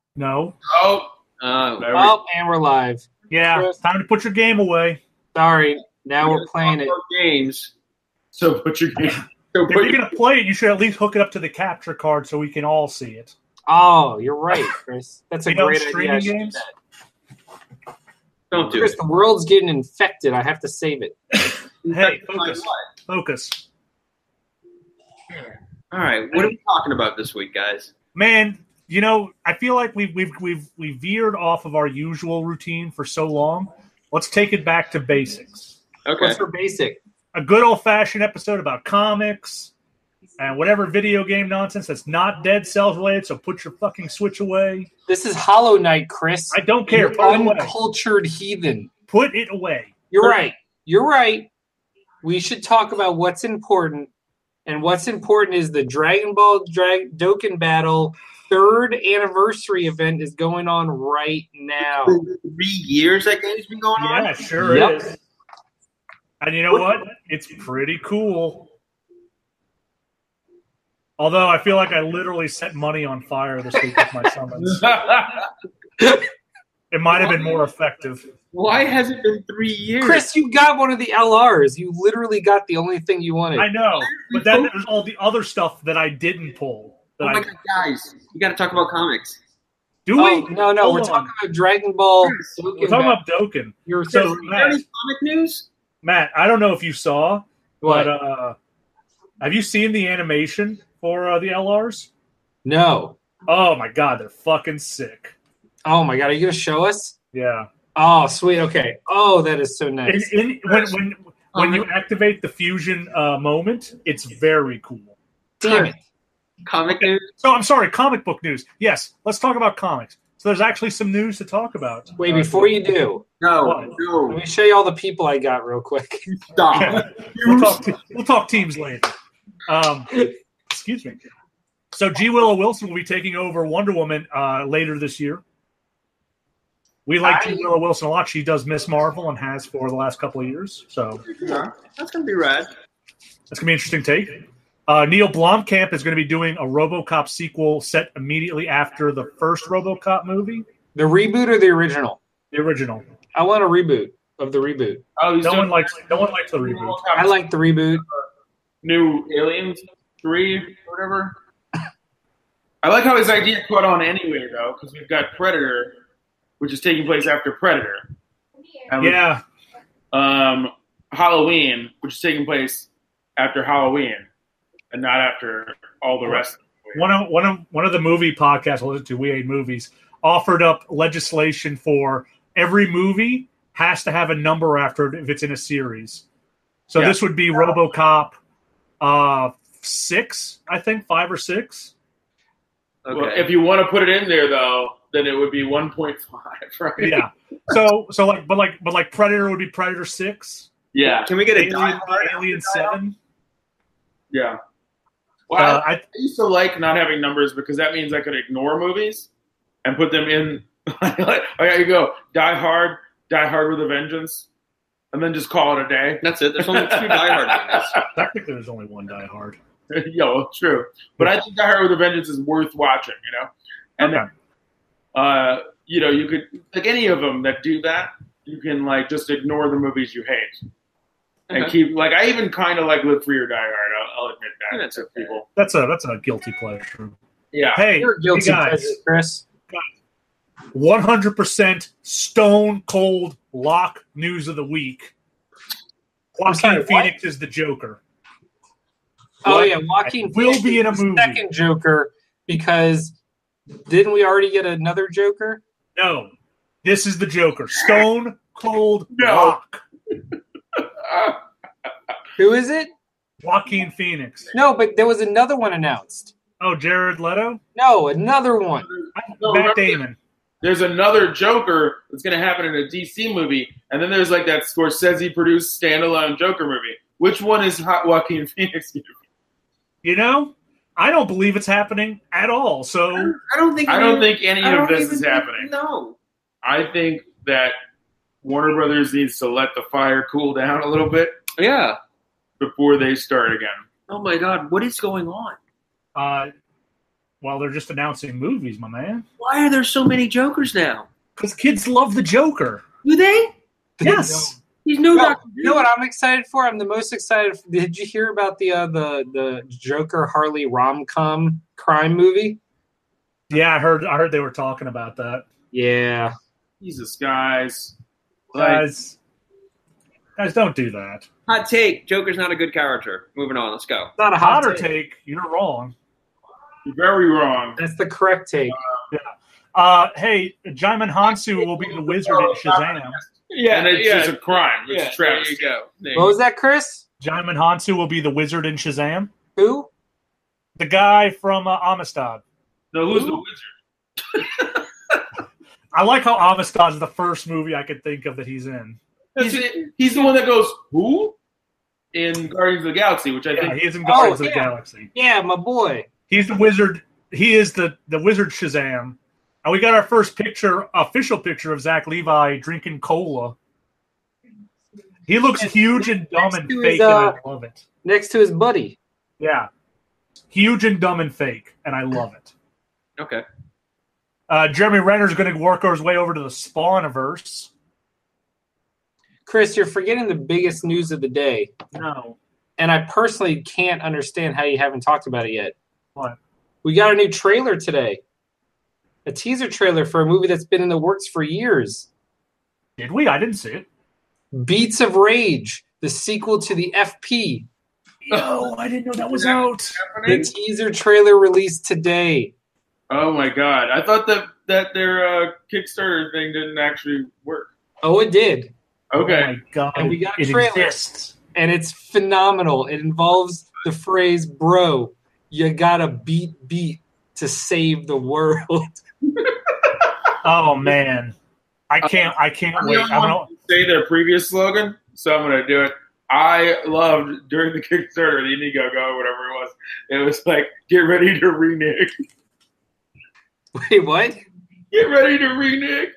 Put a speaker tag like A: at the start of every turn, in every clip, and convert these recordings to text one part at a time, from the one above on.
A: No.
B: And we're live.
A: Yeah,
B: Chris.
A: time to put your game away.
B: Sorry, now we're playing it.
C: Games. So put your game.
A: If you're going to play it, you should at least hook it up to the capture card so we can all see it.
B: Oh, you're right, Chris. That's a great idea.
A: Streaming games?
C: Don't do
B: Chris,
C: it.
B: the world's getting infected. I have to save it.
A: Hey, focus.
C: All right, what are we talking about this week, guys?
A: Man, you know, I feel like we've veered off of our usual routine for so long. Let's take it back to basics.
C: Okay.
B: What's for basic?
A: A good old-fashioned episode about comics and whatever video game nonsense that's not Dead Cells related, so put your fucking Switch away.
B: This is Hollow Knight, Chris.
A: I don't care.
B: You
A: Put it away.
B: uncultured heathen.
A: Put it away.
B: You're right. You're right. We should talk about what's important, and what's important is the Dragon Ball Dokkan Battle 3rd anniversary event is going on right now.
C: 3 years that game's been going on?
A: Yeah, sure is. And you know what? It's pretty cool. Although I feel like I literally set money on fire this week with my summons. It might have been more effective.
C: Why has it been 3 years?
B: Chris, you got one of the LRs. You literally got the only thing you wanted.
A: I know, but then there's all the other stuff that I didn't pull.
C: Oh my God, guys. You got to talk about comics.
A: Do we?
B: No. We're talking about Dragon Ball.
A: We're talking about Dokkan.
C: So, Matt, any comic news?
A: Matt, I don't know if you saw,
B: What?
A: but have you seen the animation for the LRs?
B: No.
A: Oh my God, they're fucking sick.
B: Oh my God, are you going to show us?
A: Yeah.
B: Oh, sweet. Okay. Oh, that is so nice.
A: When you activate the fusion moment, it's very cool.
B: Damn it.
C: Comic news?
A: So I'm sorry, comic book news. Yes, let's talk about comics. So there's actually some news to talk about.
B: Wait, before you do, let
C: No.
B: me show you all the people I got real quick.
C: Stop.
A: Yeah. We'll talk teams later. Excuse me. So G. Willow Wilson will be taking over Wonder Woman later this year. We like G. Willow Wilson a lot. She does Miss Marvel and has for the last couple of years. So
C: Yeah, that's going to be rad.
A: that's going to be an interesting take. Neil Blomkamp is going to be doing a RoboCop sequel set immediately after the first RoboCop movie.
B: The reboot or the original?
A: The original.
B: I want a reboot of the reboot.
C: Oh,
A: No one likes the reboot.
B: I like the reboot.
C: New Aliens 3 or whatever. I like how his idea caught on anyway, though, because we've got Predator, which is taking place after Predator. And
A: Yeah.
C: Halloween, which is taking place after Halloween, and not after all the rest.
A: One of the movie podcasts I listen to, We Ate Movies, offered up legislation for every movie has to have a number after it if it's in a series. So this would be RoboCop 6, I think, 5 or 6.
C: Okay. Well, if you want to put it in there, though, then it would be 1.5, right?
A: Yeah. So like Predator would be Predator 6.
C: Yeah.
D: Can we get a
A: Alien 7?
C: Yeah. Well, I
A: I
C: used to like not having numbers because that means I could ignore movies and put them in. Okay, you go Die Hard with a Vengeance, and then just call it a day.
D: That's it. There's only 2 Die Hard movies.
A: technically there's only one Die Hard.
C: Yo, true. But I think Die Hard with a Vengeance is worth watching, you know? And
A: Okay.
C: you could, like any of them that do that, you can, like, just ignore the movies you hate. And keep, like, I even kind of, like, Live Free or Die Hard. I'll admit that.
D: That's
C: to
D: okay.
C: people.
A: That's a guilty pleasure.
C: Yeah.
A: Hey,
B: You're a guilty
A: hey guys,
B: pleasure, Chris.
A: 100% stone cold lock news of the week. Joaquin Phoenix is the Joker.
B: Oh, yeah. Joaquin
A: will
B: Phoenix
A: be in a
B: is the
A: movie.
B: second Joker because didn't we already get another Joker?
A: No, this is the Joker. Stone cold
C: No.
A: lock.
B: Who is it?
A: Joaquin Phoenix.
B: No, but there was another one announced.
A: Oh, Jared Leto?
B: No, another one.
C: No,
A: Matt
C: remember,
A: Damon.
C: there's another Joker that's going to happen in a DC movie, and then there's, like, that Scorsese-produced standalone Joker movie. Which one is Joaquin Phoenix going to be?
A: You know, I don't believe it's happening at all. So
C: I don't think any of this is happening.
D: No.
C: I think that Warner Brothers needs to let the fire cool down a little bit
D: Yeah.
C: before they start again.
D: Oh my God. What is going on?
A: Well, they're just announcing movies, my man.
D: Why are there so many Jokers now?
A: Because kids love the Joker.
D: Do they?
A: Yes.
D: He's no
B: Well,
D: Dr.
B: you know what I'm excited for? I'm the most excited. Did you hear about the Joker Harley rom-com crime movie?
A: Yeah, I heard they were talking about that.
B: Yeah.
C: Jesus, guys.
A: Guys, don't do that.
D: Hot take. Joker's not a good character. Moving on. Let's go.
B: Not a hot
A: Hotter
B: take.
A: take, you're wrong.
C: You're very wrong.
B: That's the correct take.
A: Hey, Jaimin Hansu will be the wizard in Shazam.
C: And it's just a crime. It's a
D: there
C: travesty.
D: you go. There
B: What was that, Chris?
A: Jaimin Hansu will be the wizard in Shazam.
B: Who?
A: The guy from Amistad.
C: No, who's the wizard?
A: I like how Amistad is the first movie I could think of that he's in.
C: He's the one that goes, who? In Guardians of the Galaxy, which I
A: Yeah,
C: think
A: he is in Guardians of the
B: yeah.
A: Galaxy.
B: Yeah, my boy.
A: He's the wizard. He is the wizard Shazam. And we got our first official picture of Zach Levi drinking cola. He looks huge and dumb and
B: Next to
A: fake,
B: his,
A: and I love it.
B: Next to his buddy.
A: Yeah. Huge and dumb and fake, and I love it.
D: Okay.
A: Jeremy Renner's going to work his way over to the Spawniverse.
B: Chris, you're forgetting the biggest news of the day.
A: No.
B: And I personally can't understand how you haven't talked about it yet.
A: What?
B: We got a new trailer today. A teaser trailer for a movie that's been in the works for years.
A: Did we? I didn't see it.
B: Beats of Rage, the sequel to the FP.
A: No, I didn't know that was out.
B: The teaser trailer released today.
C: Oh my god! I thought that their Kickstarter thing didn't actually work.
B: Oh, it did.
C: Okay.
A: Oh my god.
B: And we got a
A: it
B: trailer.
A: exists.
B: And it's phenomenal. It involves the phrase, bro, you gotta beat to save the world.
A: Oh man. I can't
C: I'm
A: wait.
C: the only one to say their previous slogan, so I'm going to do it. I loved during the Kickstarter, the Indiegogo, whatever it was. It was like, get ready to renege.
B: Wait, what?
C: Get ready to renege.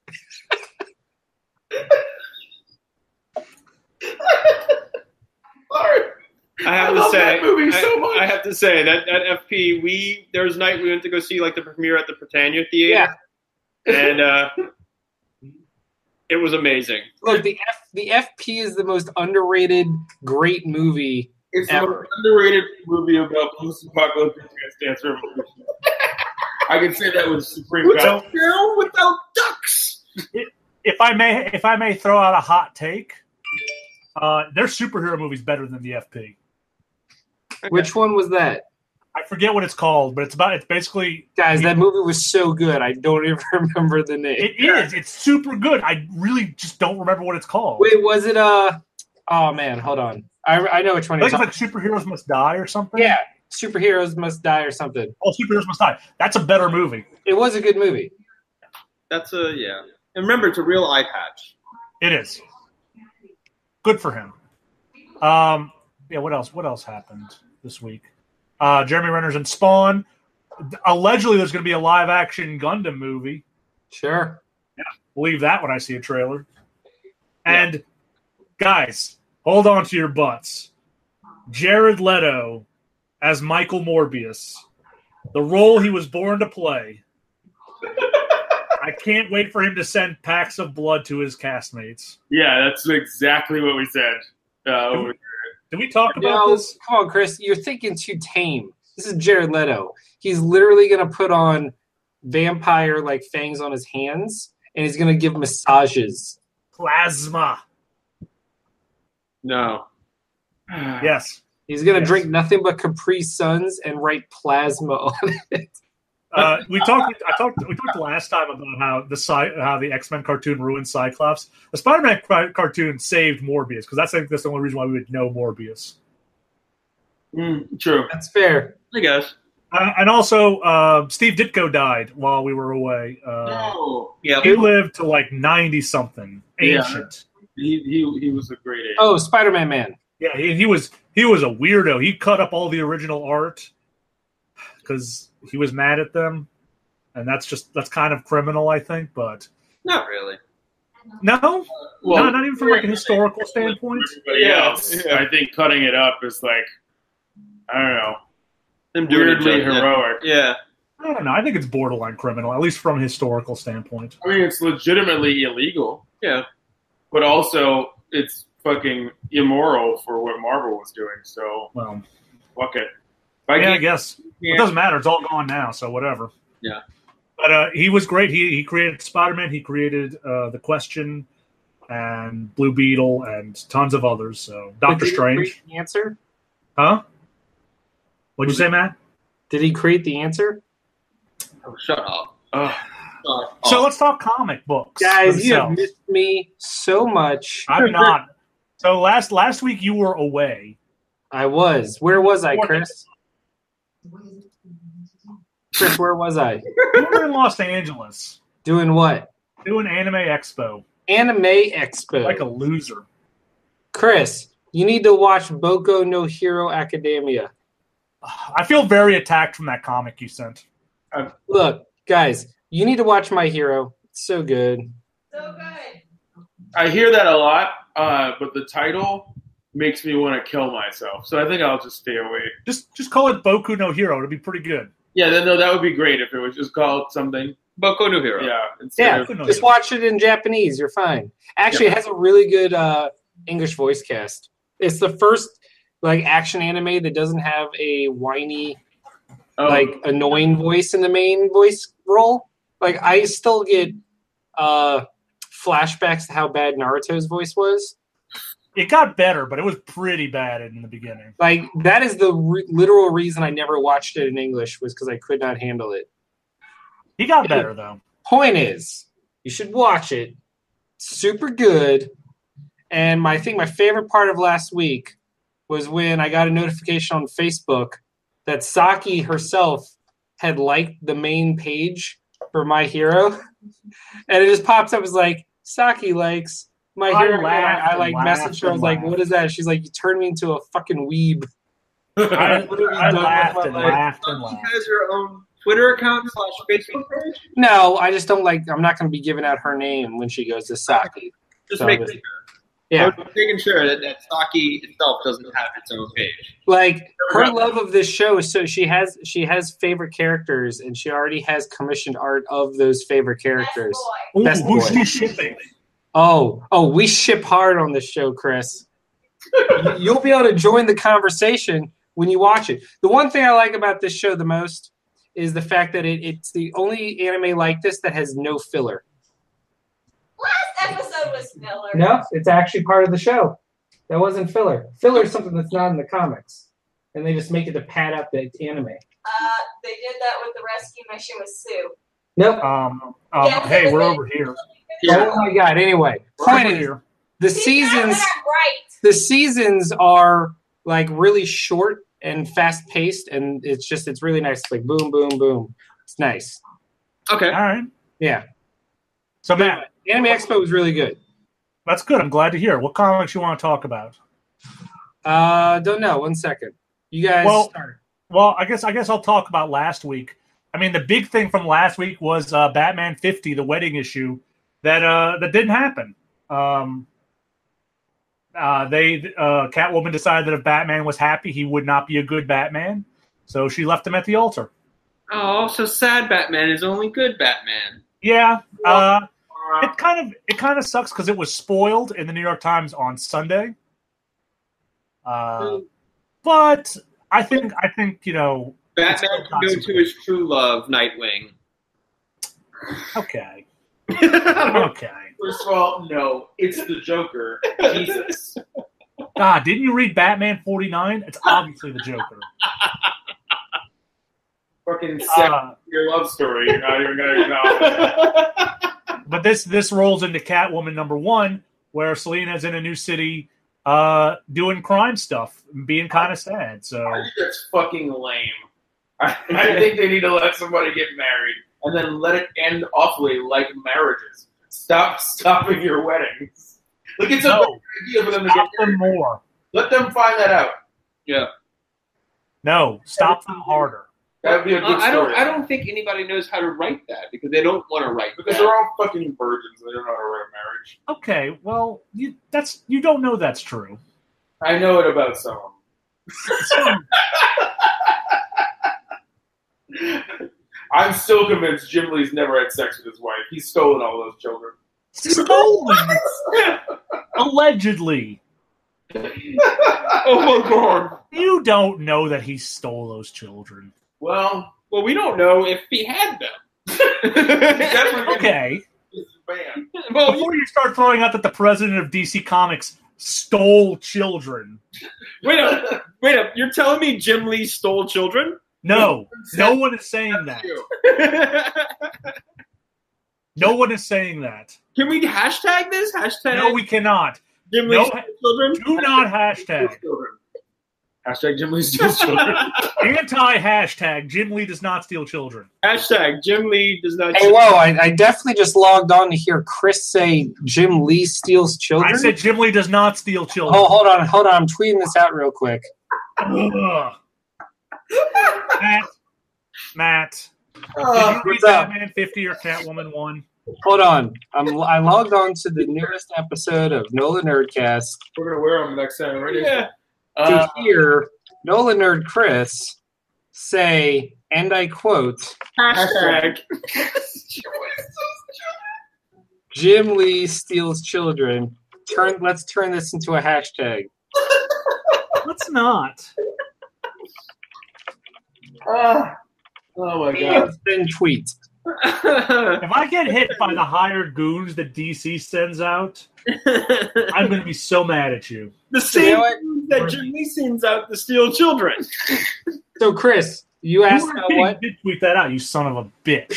C: Sorry.
D: I have
C: I
D: to
C: love
D: say,
C: that movie so much.
D: I have to say that at FP, there was a night we went to go see like the premiere at the Britannia Theater, and it was amazing.
B: Look, the FP is the most underrated, great movie
C: It's the
B: ever.
C: most underrated movie about post-apocalyptic dance revolution. I can say that with supreme confidence. Girl without ducks.
A: If I may throw out a hot take, their superhero movie's better than the FP.
B: Which one was that?
A: I forget what it's called, but it's basically
B: Guys, that movie was so good. I don't even remember the name.
A: it is. It's super good. I really just don't remember what it's called.
B: Wait, was it oh man, hold on. I know which one
A: I
B: you're
A: think it's
B: talking
A: like Superheroes Must Die or something.
B: Yeah, Superheroes Must Die or something.
A: Oh, Superheroes Must Die. That's a better movie.
B: It was a good movie.
D: That's yeah. And remember, it's a real eye patch.
A: It is. Good for him. Yeah, what else happened this week? Jeremy Renner's in Spawn. Allegedly, there's going to be a live-action Gundam movie.
B: Sure.
A: Believe that when I see a trailer. And, guys, hold on to your butts. Jared Leto as Michael Morbius. The role he was born to play. I can't wait for him to send packs of blood to his castmates.
C: Yeah, that's exactly what we said.
A: Did we talk about this?
B: Come on, Chris. You're thinking too tame. This is Jared Leto. He's literally going to put on vampire like fangs on his hands, and he's going to give massages.
A: Plasma.
D: No.
A: Yes.
B: He's going to
A: Yes.
B: drink nothing but Capri Suns and write plasma on it.
A: We talked last time about how the X-Men cartoon ruined Cyclops. The Spider-Man cartoon saved Morbius because that's the only reason why we would know Morbius.
C: True.
B: That's fair.
D: I guess.
A: And also, Steve Ditko died while we were away.
C: No.
D: Yeah.
A: He lived to like 90-something. Ancient.
C: He was a great age.
B: Oh, Spider-Man man.
A: Yeah, he was a weirdo. He cut up all the original art because he was mad at them, and that's kind of criminal, I think. But
D: Not really.
A: no,
C: Well,
A: not even from like a historical standpoint.
C: Everybody else, I think cutting it up is like, I don't know,
D: Them doing it
C: weirdly
D: justice.
C: heroic.
D: Yeah.
A: I don't know. I think it's borderline criminal, at least from a historical standpoint.
C: I mean, it's legitimately illegal.
D: Yeah.
C: But also, it's fucking immoral for what Marvel was doing. So,
A: Well,
C: fuck it.
A: I guess it doesn't matter. It's all gone now, so whatever.
D: Yeah.
A: But he was great. He created Spider-Man. He created The Question and Blue Beetle and tons of others. So Doctor Strange.
B: The answer?
A: Huh? What'd you say, Matt?
B: Did he create the answer?
D: Oh, shut up.
A: So let's talk comic books,
B: Guys. You have
A: themselves.
B: missed me so much.
A: I'm not. So last week you were away.
B: I was. Where was I, Chris? Chris, where was I?
A: You were in Los Angeles
B: Doing what?
A: doing Anime Expo
B: Anime Expo.
A: like a loser.
B: Chris, you need to watch Boku no Hero Academia.
A: I feel very attacked from that comic you sent.
B: Look, guys, you need to watch My Hero. It's so good.
E: So good.
C: I hear that a lot, but the title makes me want to kill myself. So I think I'll just stay away.
A: Just call it Boku no Hero. It'll be pretty good.
C: Yeah, no, that would be great if it was just called something.
D: Boku no Hero.
C: Yeah.
B: Yeah,
A: Boku no
B: just
A: Hero.
B: watch it in Japanese. You're fine. Actually, it has a really good English voice cast. It's the first like action anime that doesn't have a whiny, annoying voice in the main voice role. Like I still get flashbacks to how bad Naruto's voice was.
A: It got better, but it was pretty bad in the beginning.
B: Like that is the literal reason I never watched it in English was because I could not handle it.
A: He got better though.
B: Point is, you should watch it. Super good. And I think my favorite part of last week was when I got a notification on Facebook that Saki herself had liked the main page for My Hero. And it just pops up as like, Saki likes My Hero. I like messaged her. I was like, what is that? She's like, you turned me into a fucking weeb.
A: I
B: What have you done with
A: laughed
B: my
A: and
B: life?
A: laughed and
D: She
A: laughed.
D: has her own Twitter account / Facebook page.
B: No, I just don't like, I'm not going to be giving out her name when she goes to Saki.
D: Just
B: So
D: making
B: this-
D: sure.
B: Yeah.
D: Making sure that Saki itself doesn't have its own page.
B: Like her love of this show is so she has favorite characters and she already has commissioned art of those favorite characters.
E: Boy.
A: Ooh,
B: Best
A: who's
B: boy.
A: she shipping?
B: Oh, we ship hard on this show, Chris. You'll be able to join the conversation when you watch it. The one thing I like about this show the most is the fact that it's the only anime like this that has no filler.
E: Last episode was filler.
B: No, it's actually part of the show. That wasn't filler. Filler is something that's not in the comics. And they just make it to pad up the anime.
E: They did that with the rescue mission with Sue.
B: Nope.
E: Yeah,
A: Hey, we're over here.
B: Oh my god. Anyway,
A: We're
B: point
A: over
B: is,
A: here.
B: the
E: See, now
B: seasons
E: that I'm right.
B: the seasons are like really short and fast paced and it's really nice. It's like boom, boom, boom. It's nice.
D: Okay.
A: All right.
B: Yeah.
A: So Matt,
B: Anime Expo was really good.
A: that's good. I'm glad to hear. What comics you want to talk about?
B: Don't know. 1 second. You guys start.
A: Well, I guess I'll talk about last week. I mean, the big thing from last week was Batman 50, the wedding issue, that didn't happen. Catwoman decided that if Batman was happy, he would not be a good Batman, so she left him at the altar.
D: Oh, so sad Batman is only good Batman.
A: Yeah, it kind of sucks because it was spoiled in the New York Times on Sunday. But I think
D: Batman can go to his true love, Nightwing.
A: okay. Okay.
C: First of all, no, it's the Joker. Jesus.
A: God, didn't you read Batman 49? It's obviously the Joker.
C: Fucking your love story. You're not even gonna know.
A: But this rolls into Catwoman #1, where Selina's in a new city doing crime stuff, being kind of sad. So
C: I think that's fucking lame. I think they need to let somebody get married and then let it end awfully like marriages. Stop stopping your weddings. Look, it's a
A: No.
C: better idea for them to get
A: stop them
C: married.
A: more.
C: Let them find that out.
D: Yeah.
A: No, stop them harder.
C: That would be a good story.
D: I don't think anybody knows how to write that because they don't want to write
C: Because
D: that.
C: they're all fucking virgins. They don't know how to write a marriage.
A: Okay, well, you don't know that's true.
C: I know it about some. I'm still convinced Jim Lee's never had sex with his wife. He's stolen all those children.
A: Stolen? Allegedly.
C: Oh my god.
A: You don't know that he stole those children.
C: Well,
D: we don't know if he had them.
C: definitely
A: Okay.
C: this is banned.
D: Well,
A: Before you start throwing out that the president of DC Comics stole children.
D: wait up. You're telling me Jim Lee stole children?
A: No. No one is saying that. No one is saying that.
D: Can we hashtag this? Hashtag
A: No, we cannot.
D: Jim Lee
A: No.
D: stole children?
A: Do not hashtag.
C: Hashtag Jim Lee steals children.
A: Anti-hashtag Jim Lee does not steal children.
D: Hashtag Jim Lee does not.
B: Hey, whoa! I definitely just logged on to hear Chris say Jim Lee steals children.
A: I said Jim Lee does not steal children.
B: Oh, hold on. I'm tweeting this out real quick.
A: Ugh. Matt. Did you read
B: What's up?
A: Batman 50 or Catwoman 1?
B: Hold on. I logged on to the newest episode of NOLA Nerdcast
C: We're going to wear them next time. Ready?
D: Yeah.
B: to hear NOLA Nerd Chris say, and I quote,
D: Hashtag.
B: Jim Lee steals children. Let's turn this into a hashtag.
A: Let's not.
C: Oh my god.
B: Then tweet.
A: If I get hit by the hired goons that DC sends out, I'm going to be so mad at you.
D: The same
B: You know what?
D: thing that Jim Lee sends out to steal children.
B: So, Chris, you asked
A: You
B: about
A: were
B: what?
A: kidding. You did tweet that out, you son of a bitch.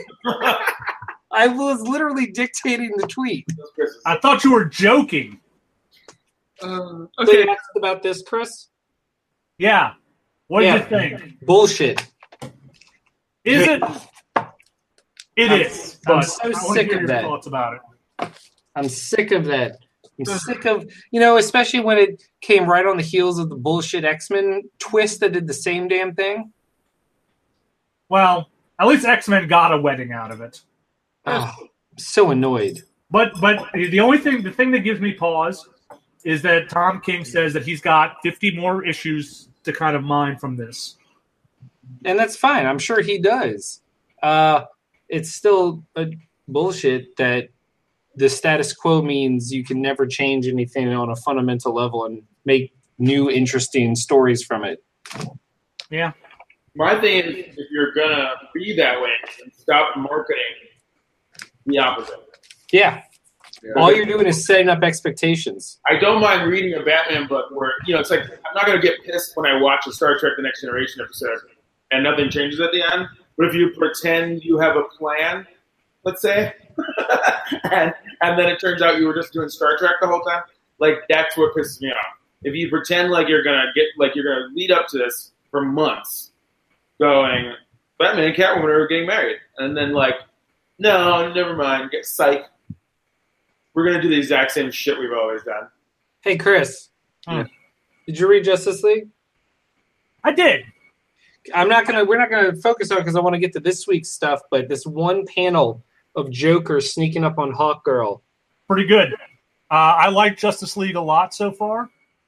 B: I was literally dictating the tweet.
A: I thought you were joking.
B: So
D: Okay.
B: you asked about this, Chris?
A: Yeah. What do
B: Yeah.
A: you think?
B: Bullshit.
A: Is it? It
B: I'm-
A: is.
B: I'm
A: But
B: so
A: I want to
B: sick
A: hear
B: of
A: your
B: that.
A: thoughts about it.
B: I'm sick of that. I'm sick of, especially when it came right on the heels of the bullshit X-Men twist that did the same damn thing.
A: Well, at least X-Men got a wedding out of it.
B: Oh, I'm so annoyed.
A: But the thing that gives me pause is that Tom King says that he's got 50 more issues to kind of mine from this.
B: And that's fine. I'm sure he does. It's still a bullshit that the status quo means you can never change anything on a fundamental level and make new interesting stories from it.
A: Yeah.
C: My thing is, if you're going to be that way, stop marketing the opposite.
B: Yeah.
C: Yeah.
B: All you're doing is setting up expectations.
C: I don't mind reading a Batman book where, it's like, I'm not going to get pissed when I watch a Star Trek The Next Generation episode and nothing changes at the end. But if you pretend you have a plan, let's say, and then it turns out you were just doing Star Trek the whole time, like, that's what pisses me off. If you pretend like you're going to lead up to this for months, going, Batman and Catwoman are getting married. And then, like, no, never mind, get psych. We're going to do the exact same shit we've always done.
B: Hey, Chris.
A: Hmm.
B: Did you read Justice League?
A: I did.
B: we're not gonna focus on it because I want to get to this week's stuff, but this one panel of Joker sneaking up on Hawkgirl.
A: Pretty good. I like Justice League a lot so far.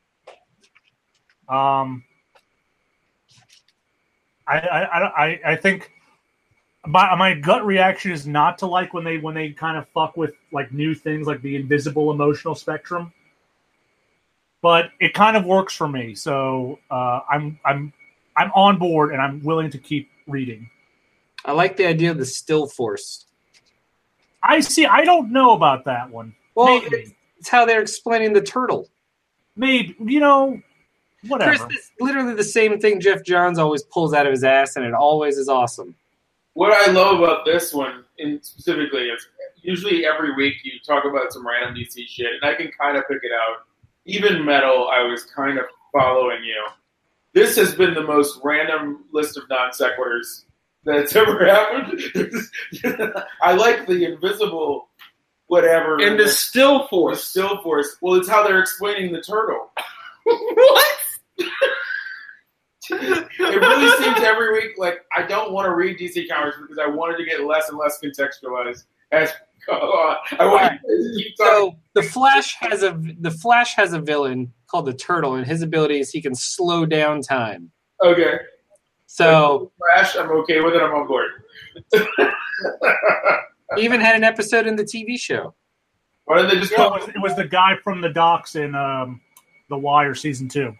A: I think my gut reaction is not to like when they kind of fuck with like new things like the invisible emotional spectrum, but it kind of works for me. So I'm on board and I'm willing to keep reading.
B: I like the idea of the still force.
A: I don't know about that one.
B: Well,
A: Maybe.
B: it's how they're explaining the turtle.
A: Maybe, whatever.
B: Chris, it's literally the same thing Jeff Johns always pulls out of his ass, and it always is awesome.
C: What I love about this one, specifically, is usually every week you talk about some random DC shit, and I can kind of pick it out. Even Metal, I was kind of following you. This has been the most random list of non sequiturs that's ever happened. I like the invisible whatever.
D: And the still force.
C: The still force. Well, it's how they're explaining the turtle.
D: What?
C: It really seems every week like I don't want to read DC Comics because I wanted to get less and less contextualized as go on. I want to keep talking.
B: So the Flash has a villain called the Turtle, and his ability is he can slow down time.
C: Okay.
B: So
C: Flash, I'm okay with it. I'm on board.
B: He even had an episode in the TV show.
C: Why did they just
A: Yeah,
C: call
A: it was the guy from the docks in The Wire season 2.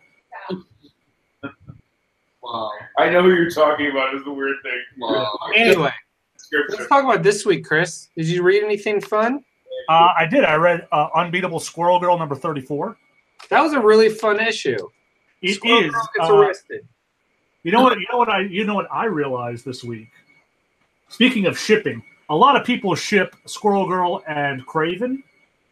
F: Wow.
C: I know who you're talking about. Is the weird thing.
F: Wow.
B: Anyway,
C: Scripture.
B: let's talk about this week, Chris. Did you read anything fun?
A: I did. I read Unbeatable Squirrel Girl number 34.
B: That was a really fun issue.
A: It
B: Squirrel
A: is.
B: Girl gets arrested.
A: You know what I realized this week. Speaking of shipping, a lot of people ship Squirrel Girl and Craven,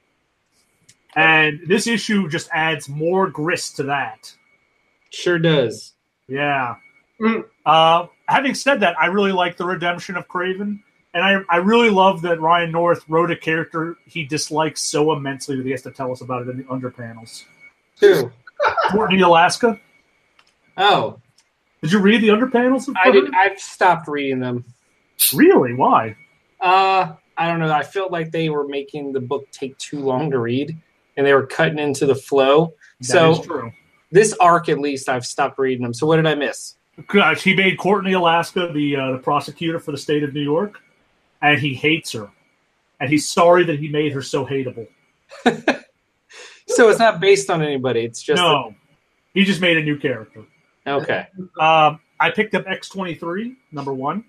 A: and this issue just adds more grist to that.
B: Sure does.
A: Yeah. Having said that, I really like the redemption of Craven, and I really love that Ryan North wrote a character he dislikes so immensely that he has to tell us about it in the underpanels.
B: Who?
A: Courtney, Alaska.
B: Oh,
A: Did you read the underpanels?
B: I did. I've stopped reading them.
A: Really? Why?
B: I don't know. I felt like they were making the book take too long to read, and they were cutting into the flow.
A: That is true.
B: This arc, at least, I've stopped reading them. So what did I miss?
A: Gosh, he made Courtney, Alaska, the prosecutor for the state of New York, and he hates her, and he's sorry that he made her so hateable.
B: So it's not based on anybody. It's just
A: No, he just made a new character.
B: okay.
A: I picked up X-23 number 1.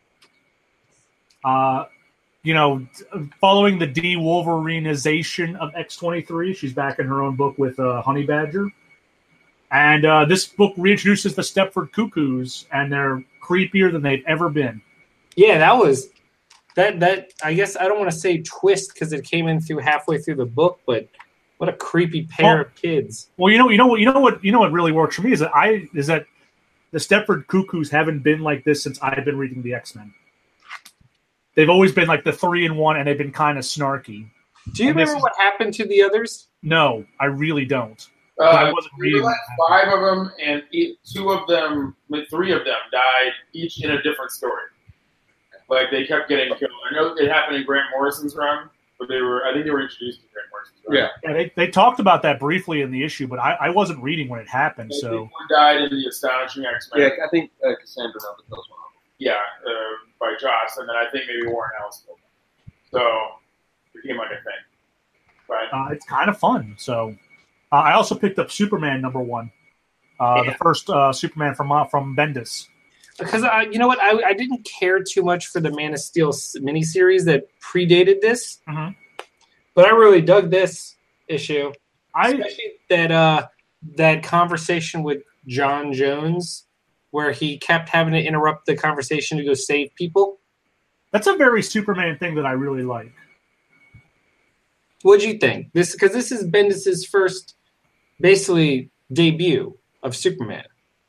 A: Following the de-Wolverinization of X-23, she's back in her own book with Honey Badger. And this book reintroduces the Stepford Cuckoos, and they're creepier than they've ever been.
B: Yeah, that was that. I guess I don't want to say twist because it came in through halfway through the book, but what a creepy pair of kids.
A: Well, you know what really works for me is that the Stepford Cuckoos haven't been like this since I've been reading the X-Men. They've always been like the 3-in-1, and they've been kind of snarky.
B: Do you remember what happened to the others?
A: No, I really don't. I wasn't reading.
C: Like 5 of them, and 3 of them died, each in a different story. Like they kept getting killed. I know it happened in Grant Morrison's run, but I think they were introduced in Grant Morrison's run.
F: Yeah.
A: They talked about that briefly in the issue, but I wasn't reading when it happened. So
C: one died in the Astonishing X-Men.
F: Yeah, I think Cassandra Nova kills one of them.
C: Yeah, by Joss, and then I think maybe Warren Ellis killed him. So it became like a thing. But
A: it's kind of fun. So I also picked up Superman number 1, the first Superman from Bendis.
B: Because you know what, I didn't care too much for the Man of Steel miniseries that predated this, but I really dug this issue, especially that conversation with John Jones, where he kept having to interrupt the conversation to go save people.
A: That's a very Superman thing that I really like.
B: What'd you think? Because this is Bendis' first, basically, debut of Superman.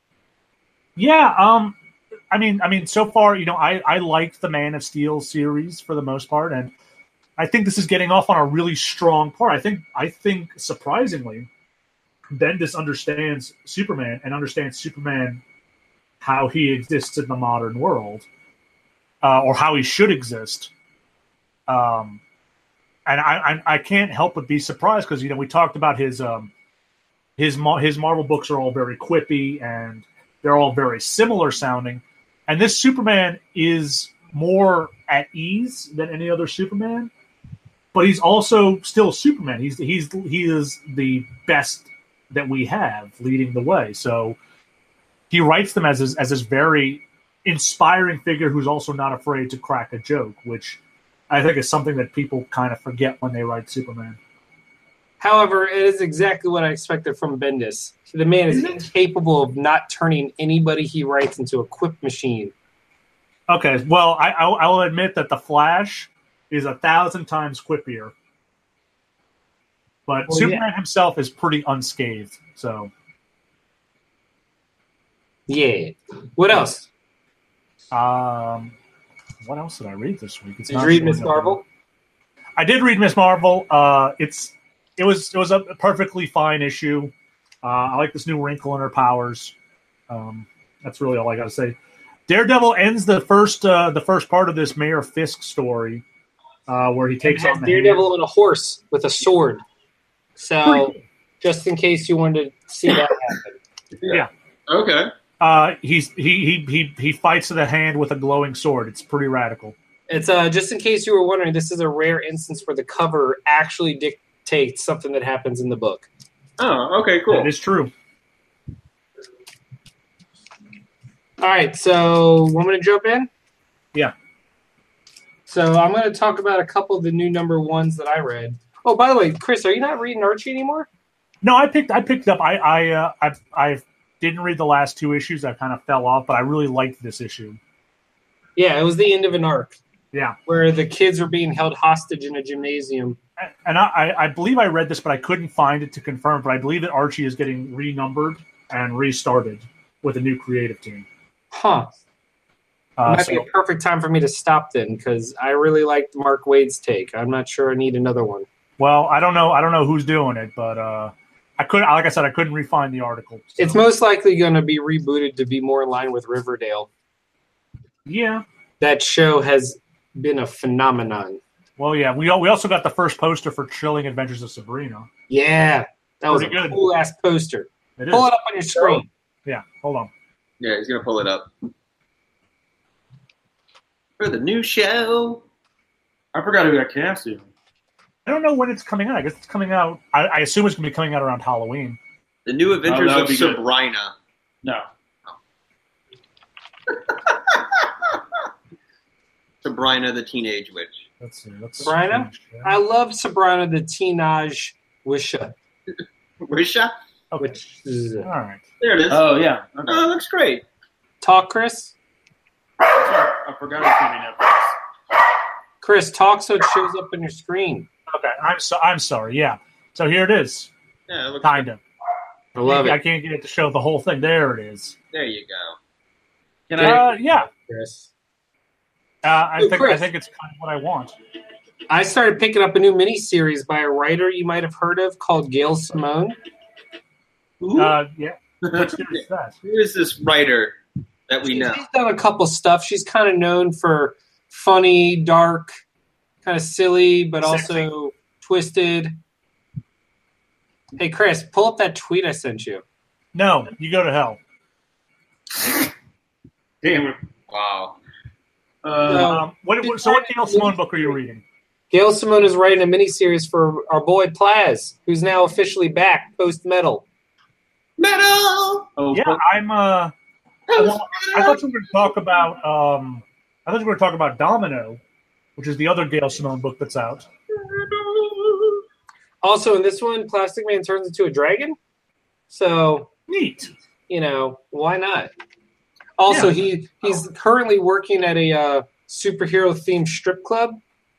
A: Yeah, I mean, so far, I liked the Man of Steel series for the most part, and I think this is getting off on a really strong part. I think surprisingly, Bendis understands Superman and understands Superman how he exists in the modern world, or how he should exist. And I can't help but be surprised because we talked about his Marvel books are all very quippy and they're all very similar sounding. And this Superman is more at ease than any other Superman, but he's also still Superman. He is the best that we have leading the way. So he writes them as this very inspiring figure who's also not afraid to crack a joke, which I think is something that people kind of forget when they write Superman.
B: However, it is exactly what I expected from Bendis. The man is incapable of not turning anybody he writes into a quip machine.
A: Okay, well, I will admit that the Flash is 1,000 times quippier, but Superman himself is pretty unscathed. So,
B: yeah. What else?
A: What else did I read this week?
B: Did you read Ms. Marvel?
A: I did read Ms. Marvel. It was a perfectly fine issue. I like this new wrinkle in her powers. That's really all I got to say. Daredevil ends the first part of this Mayor Fisk story, where he takes on the
B: Daredevil and a horse with a sword. So, just in case you wanted to see that happen.
A: Yeah.
F: Okay.
A: He fights to the hand with a glowing sword. It's pretty radical.
B: It's just in case you were wondering, this is a rare instance where the cover actually dictates something that happens in the book.
D: Oh, okay, cool.
A: That is true.
B: All right, so want me to jump in?
A: Yeah.
B: So I'm going to talk about a couple of the new number ones that I read. Oh, by the way, Chris, are you not reading Archie anymore?
A: No, I picked up. I didn't read the last 2 issues. I kind of fell off, but I really liked this issue.
B: Yeah, it was the end of an arc.
A: Yeah,
B: where the kids were being held hostage in a gymnasium.
A: And I believe I read this, but I couldn't find it to confirm. But I believe that Archie is getting renumbered and restarted with a new creative team.
B: Huh. Might be a perfect time for me to stop then, because I really liked Mark Waid's take. I'm not sure I need another one.
A: Well, I don't know who's doing it, but I couldn't refine the article. So.
B: It's most likely going to be rebooted to be more in line with Riverdale.
A: Yeah,
B: that show has been a phenomenon.
A: Well, yeah, we also got the first poster for Chilling Adventures of Sabrina.
B: Yeah, that was
A: pretty
B: a
A: good.
B: cool ass poster.
A: It
B: Pull
A: is.
B: it up on your screen.
A: Yeah, hold on.
F: Yeah, he's gonna pull it up for the new show.
C: I forgot who got cast even.
A: I don't know when it's coming out. I guess it's coming out. I assume it's going to be coming out around Halloween.
F: The new Adventures
C: that would
F: of
C: be good.
F: Sabrina.
C: No.
F: Sabrina the Teenage Witch.
A: Let's see.
B: Sabrina? I love Sabrina the Teenage Wisha.
F: Wisha?
A: Okay.
B: Which is,
A: All right.
F: There it is.
C: Oh, yeah. Okay.
F: Oh, it looks great.
B: talk, Chris.
C: I forgot it's coming up.
B: Chris, talk so it shows up on your screen.
A: Okay. I'm sorry. Yeah. So here it is.
F: Yeah, it looks
A: Kind of.
B: I love
A: I
B: it,
A: can't get it to show the whole thing. There it is.
F: There you go.
C: Can I?
A: Yeah.
B: Chris.
A: I think
B: Chris.
A: it's kind of what I want.
B: I started picking up a new miniseries by a writer you might have heard of called Gail Simone.
A: Yeah. What series is that?
F: Who is this writer that we know?
B: She's done a couple stuff. She's kind of known for funny, dark, kind of silly, but also twisted. Hey, Chris, pull up that tweet I sent you.
A: No, you go to hell.
C: Damn it.
F: Wow.
A: What Gail Simone book are you reading?
B: Gail Simone is writing a miniseries for our boy Plaz, who's now officially back post-metal.
F: Metal!
C: Oh,
A: Yeah, I thought you were going to talk about. I thought you were going to talk about Domino, which is the other Gail Simone book that's out.
B: Also, in this one, Plastic Man turns into a dragon. So,
A: Neat.
B: why not? Also,
A: Yeah.
B: he's currently working at a superhero-themed strip club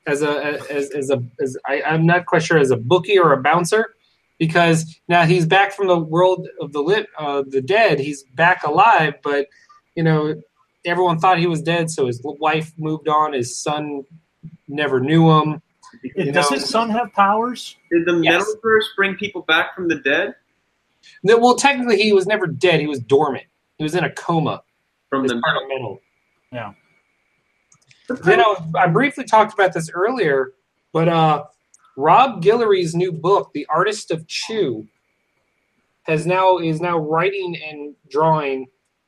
B: I'm not quite sure as a bookie or a bouncer, because now he's back from the world of the dead. He's back alive, but everyone thought he was dead, so his wife moved on. His son never knew him.
A: Does his son have powers?
F: Did the
B: Yes.
F: Metalverse bring people back from the dead?
B: No, well, technically, he was never dead. He was dormant. He was in a coma.
F: From
B: As
F: the
B: part of metal.
A: Yeah.
B: I briefly talked about this earlier, but Rob Guillory's new book, The Artist of Chew, is now writing and drawing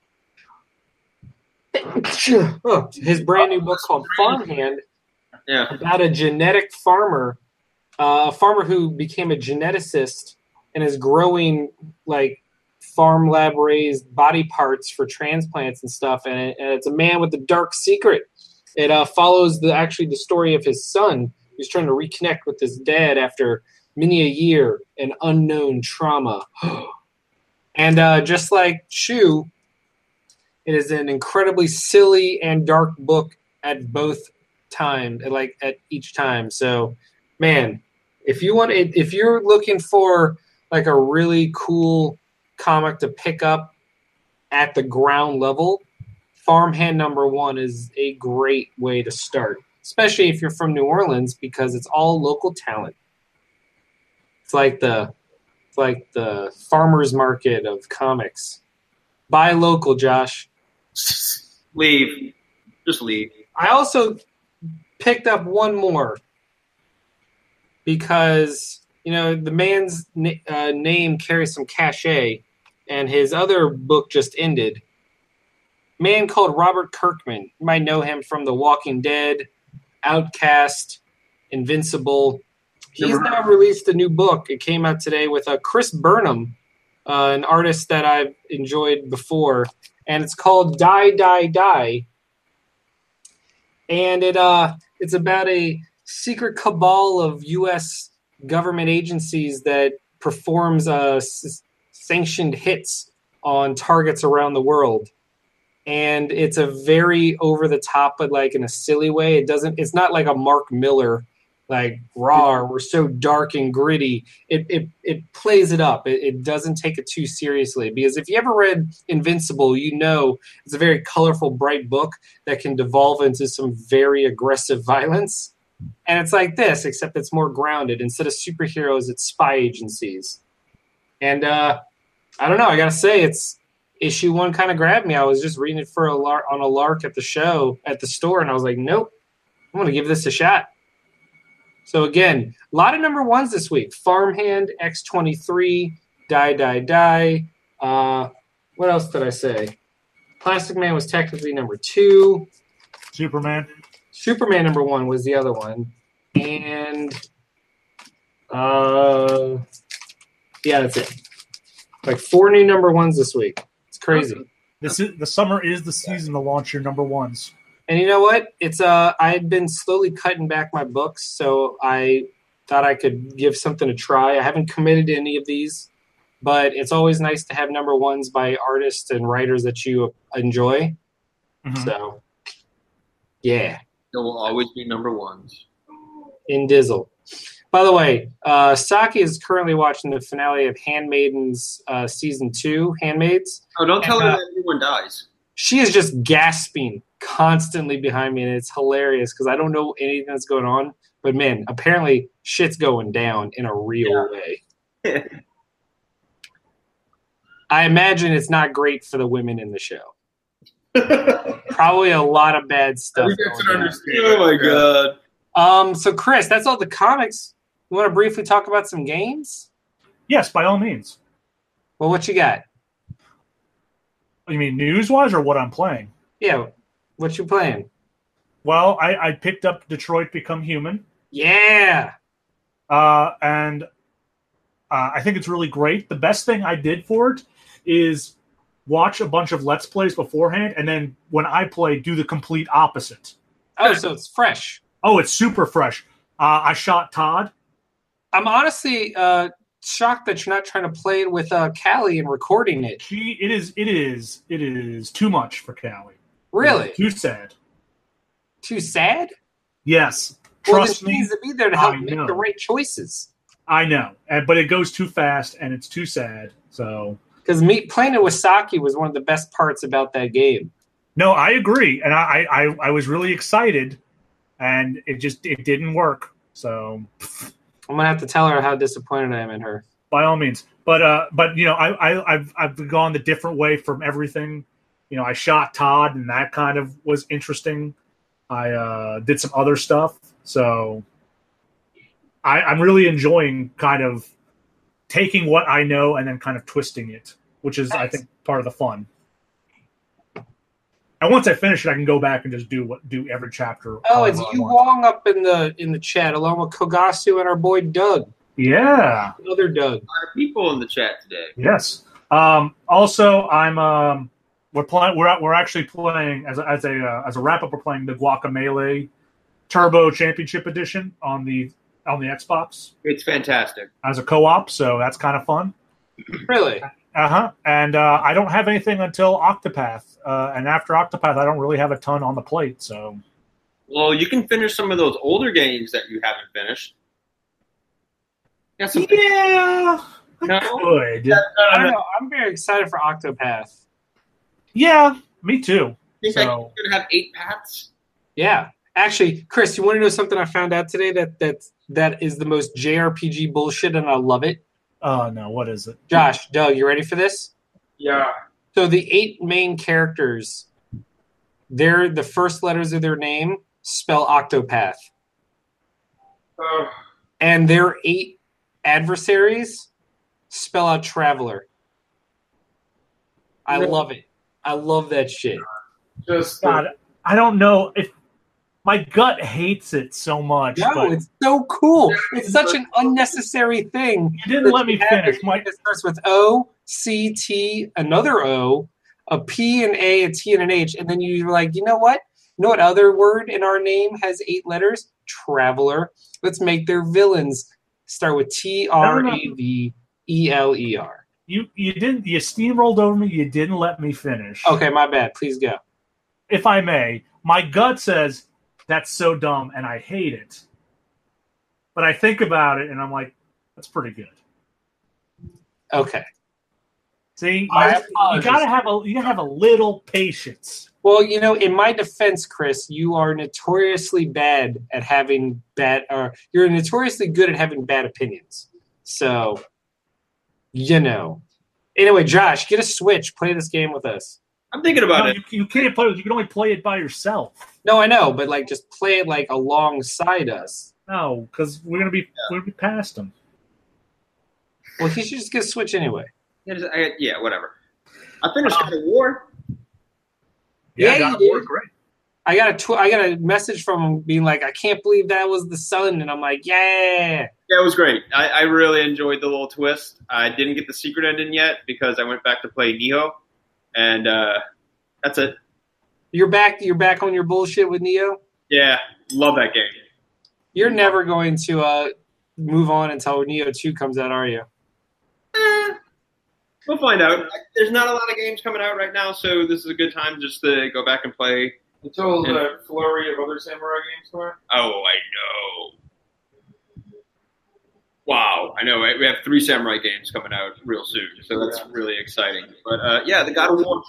B: his brand new book called Farmhand, about a genetic farmer, a farmer who became a geneticist and is growing like farm lab raised body parts for transplants and stuff, and it's a man with a dark secret. It follows the story of his son who's trying to reconnect with his dad after many a year and unknown trauma. And just like Chew, it is an incredibly silly and dark book at both times, at each time. So, man, if you're looking for like a really cool comic to pick up at the ground level, Farmhand #1 is a great way to start, especially if you're from New Orleans, because it's all local talent. It's like the farmers market of comics. Buy local, Josh.
F: Leave. Just leave.
B: I also picked up one more because the man's name carries some cachet, and his other book just ended. man called Robert Kirkman. You might know him from The Walking Dead, Outcast, Invincible. He's now released a new book. It came out today with Chris Burnham, an artist that I've enjoyed before, and it's called Die, Die, Die. And it's about a secret cabal of U.S. government agencies that performs sanctioned hits on targets around the world. And it's a very over the top, but like in a silly way. It's not like a Mark Miller, like raw, we're so dark and gritty. It plays it up. It doesn't take it too seriously, because if you ever read Invincible, you know it's a very colorful, bright book that can devolve into some very aggressive violence. And it's like this, except it's more grounded. Instead of superheroes, it's spy agencies. And I don't know, I gotta say, it's issue 1 kind of grabbed me. I was just reading it for on a lark at the store, and I was like, nope, I'm going to give this a shot. So again, a lot of number 1s this week. Farmhand, X-23, Die, Die, Die. What else did I say? Plastic Man was technically number 2.
A: Superman
B: number 1 was the other one. And yeah, that's it. Like 4 new number 1s this week. Crazy.
A: The summer is the season to launch your number 1s.
B: And you know what? It's I had been slowly cutting back my books, so I thought I could give something a try. I haven't committed to any of these, but it's always nice to have number 1s by artists and writers that you enjoy. Mm-hmm. So, yeah.
F: There will always be number 1s.
B: In Dizzle. By the way, Saki is currently watching the finale of Handmaidens Season 2, Handmaids.
F: Oh, don't tell her that everyone dies.
B: She is just gasping constantly behind me, and it's hilarious because I don't know anything that's going on. But, man, apparently shit's going down in a real way. I imagine it's not great for the women in the show. Probably a lot of bad stuff.
F: Oh, my God.
B: So, Chris, that's all the comics. You want to briefly talk about some games?
A: Yes, by all means.
B: Well, what you got?
A: You mean news-wise or what I'm playing?
B: Yeah, what you playing?
A: Well, I picked up Detroit Become Human.
B: Yeah.
A: And I think it's really great. The best thing I did for it is watch a bunch of Let's Plays beforehand, and then when I play, do the complete opposite.
B: Oh, so it's fresh.
A: Oh, it's super fresh. I shot Todd.
B: I'm honestly shocked that you're not trying to play it with Callie and recording it.
A: It is too much for Callie.
B: Really?
A: Too sad.
B: Too sad?
A: Yes.
B: Trust me. She needs to be there to help make the right choices.
A: I know, but it goes too fast and it's too sad. So
B: because playing it with Saki was one of the best parts about that game.
A: No, I agree, and I was really excited, and it didn't work. So
B: I'm gonna have to tell her how disappointed I am in her.
A: By all means, but you know, I've gone the different way from everything. You know, I shot Todd, and that kind of was interesting. I did some other stuff, so I'm really enjoying kind of taking what I know and then kind of twisting it, which is, I think, part of the fun. And once I finish it, I can go back and just do every chapter.
B: Oh, it's Yu Wong up in the chat, along with Kogasu and our boy Doug.
A: Yeah,
B: another Doug.
F: A lot of people in the chat today.
A: Yes. Also, we're actually playing as a wrap up. We're playing the Guacamelee Turbo Championship Edition on the Xbox.
F: It's fantastic
A: as a co-op, so that's kind of fun.
B: Really?
A: And I don't have anything until Octopath, and after Octopath, I don't really have a ton on the plate. So,
F: well, you can finish some of those older games that you haven't finished.
B: No?
A: Good.
B: I don't know. I'm very excited for Octopath.
A: Yeah, me too.
F: You think I'm going to have 8 paths?
B: Yeah. Actually, Chris, you want to know something I found out today that is the most JRPG bullshit, and I love it?
A: Oh, no. What is it?
B: Josh, Doug, you ready for this?
C: Yeah.
B: So the 8 main characters, the first letters of their name spell Octopath. And their 8 adversaries spell out Traveler. I love it. I love that shit.
C: Just
A: God, I don't know if my gut hates it so much.
B: No,
A: but
B: it's so cool. It's such an unnecessary thing.
A: you didn't let me finish.
B: It starts with O, C, T, another O, a P, an A, a T, and an H. And then you're like, you know what? You know what other word in our name has 8 letters? Traveler. Let's make their villains start with Traveler.
A: You steamrolled over me. You didn't let me finish.
B: Okay, my bad. Please go.
A: If I may, my gut says that's so dumb and I hate it. But I think about it and I'm like, that's pretty good.
B: Okay.
A: See, you gotta have a little patience.
B: Well, in my defense, Chris, you are notoriously bad at having you're notoriously good at having bad opinions. So, Anyway, Josh, get a Switch. Play this game with us.
F: I'm thinking about it.
A: You can't play it. You can only play it by yourself.
B: No, I know, but just play it alongside us.
A: No, because we're gonna be past them.
B: Well, he should just get a Switch anyway.
F: Yeah, whatever. I finished God of War.
B: Yeah,
A: God of
B: you
A: War,
B: did.
A: great.
B: I got a message from him being like, I can't believe that was the son, and I'm like, yeah.
F: Yeah, it was great. I really enjoyed the little twist. I didn't get the secret ending yet because I went back to play Nioh, and that's it.
B: You're back on your bullshit with Nioh?
F: Yeah, love that game.
B: You're never going to move on until Nioh 2 comes out, are you?
F: We'll find out. There's not a lot of games coming out right now, so this is a good time just to go back and play.
C: until the flurry of other samurai games come out.
F: Oh, I know. Wow, I know. We have 3 samurai games coming out real soon, so that's really exciting. But yeah, the God of War.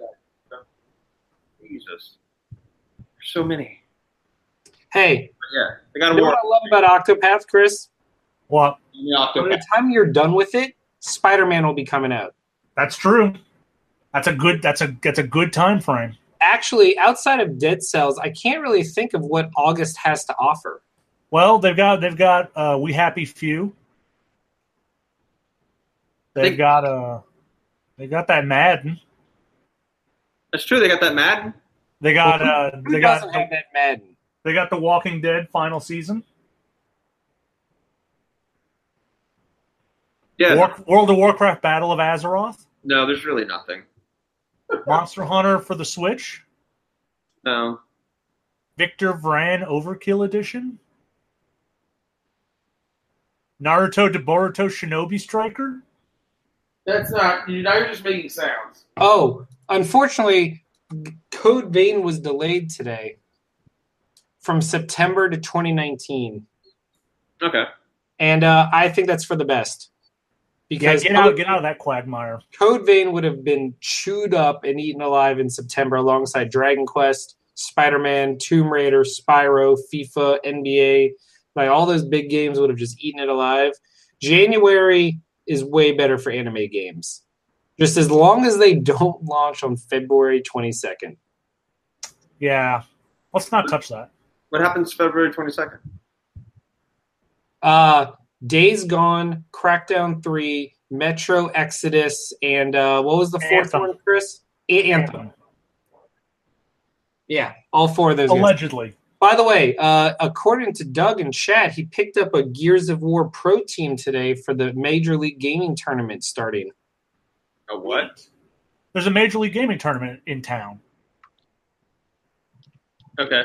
F: Jesus, there's so many.
B: Hey,
F: Yeah, the God of
B: you know
F: War.
B: what I love about Octopath, Chris?
A: What?
B: By the time you're done with it, Spider-Man will be coming out.
A: That's true. That's a good time frame.
B: Actually, outside of Dead Cells, I can't really think of what August has to offer.
A: Well, they've got We Happy Few. They've got that Madden.
F: That's true. They got that Madden.
A: They got
B: Who doesn't have that Madden?
A: They got the Walking Dead final season.
F: Yeah.
A: World of Warcraft Battle of Azeroth.
F: No, there's really nothing.
A: Monster Hunter for the Switch.
F: No.
A: Victor Vran Overkill Edition. Naruto to Boruto Shinobi Striker.
C: That's not. Now you're just making sounds.
B: Oh, unfortunately, Code Vein was delayed today from September to 2019.
F: Okay.
B: And I think that's for the best. Because
A: get out of that quagmire.
B: Code Vein would have been chewed up and eaten alive in September alongside Dragon Quest, Spider-Man, Tomb Raider, Spyro, FIFA, NBA. Like all those big games would have just eaten it alive. January is way better for anime games. Just as long as they don't launch on February 22nd.
A: Yeah. Let's not touch that.
F: What happens February 22nd?
B: Days Gone, Crackdown 3, Metro Exodus, and what was the fourth
A: Anthem.
B: one, Chris? Anthem. Yeah, all 4 of those games.
A: Allegedly.
B: By the way, according to Doug in chat, he picked up a Gears of War Pro team today for the Major League Gaming tournament starting.
F: A what?
A: There's a Major League Gaming tournament in town.
F: Okay.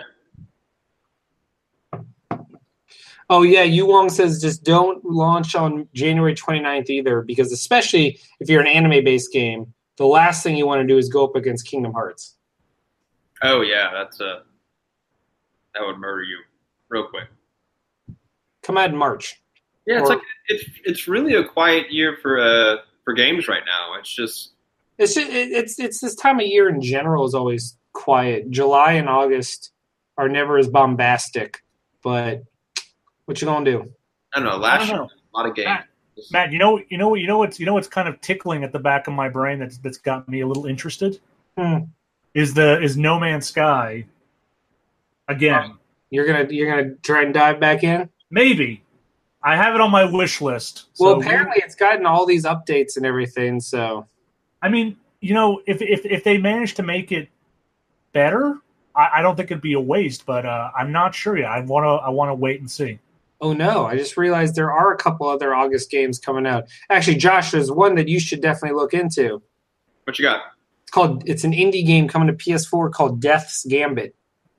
B: Oh, yeah, Yu Wong says just don't launch on January 29th either, because especially if you're an anime-based game, the last thing you want to do is go up against Kingdom Hearts.
F: Oh yeah, that would murder you real quick.
B: Come out in March.
F: Yeah, it's really a quiet year for games right now.
B: It's this time of year in general is always quiet. July and August are never as bombastic, but what you gonna do?
F: I don't know. Last year, a lot of games.
A: Matt, you know what's kind of tickling at the back of my brain that's got me a little interested. Is No Man's Sky again?
B: You're gonna try and dive back in?
A: Maybe. I have it on my wish list.
B: Well, apparently it's gotten all these updates and everything. So,
A: I mean, if they manage to make it better. I don't think it'd be a waste, but I'm not sure yet. I want to wait and see.
B: Oh no! I just realized there are a couple other August games coming out. Actually, Josh, there's one that you should definitely look into.
F: What you got?
B: It's an indie game coming to PS4 called Death's Gambit.